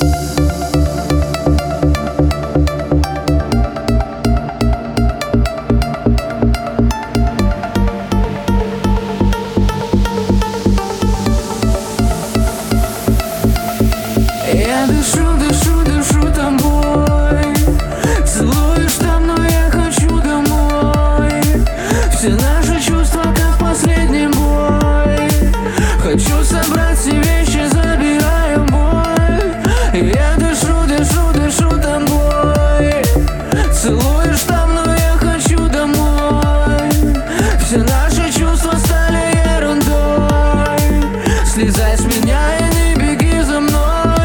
Я дышу, дышу, дышу тобой. Целуешь там, но я хочу домой. Все наши чувства, как последний бой. Хочу собрать все вещи, забираю боль. Я дышу, дышу, дышу тобой. Целуешь там, но я хочу домой. Все наши чувства стали ерундой. Слезай с меня и не беги за мной.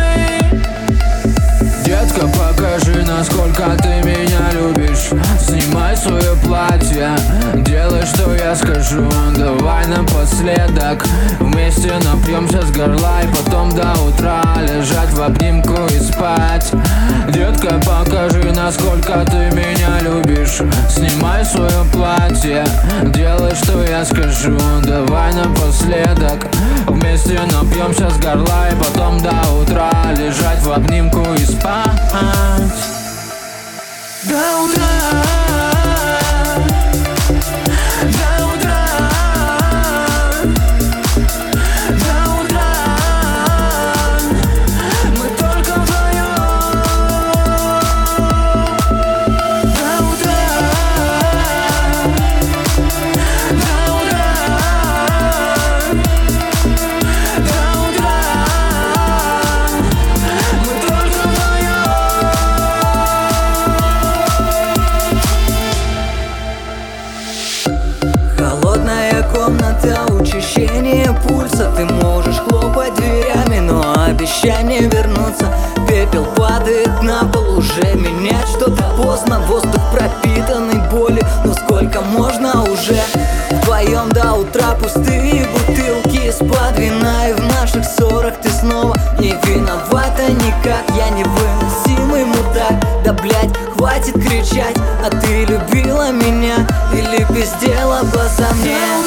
Детка, покажи, насколько ты меня любишь. Снимай свое платье, делай, что я скажу. Давай напоследок вместе напьемся с горла и потом до утра лежать в обнимку и спать. Детка, покажи, насколько ты меня любишь. Снимай свое платье, делай, что я скажу. Давай напоследок вместе напьемся с горла и потом до утра лежать в обнимку и спать. До утра. Холодная комната, учащение пульса. Ты можешь хлопать дверями, но обещание вернуться. Пепел падает на пол, уже менять что-то поздно. Воздух пропитанный болью, но сколько можно уже? Вдвоем до утра пустые бутылки из-под вина. И в наших ссорах ты снова не виновата никак. Я невыносимый мудак. Да блять, хватит кричать. А ты любила меня или пиздела глазами?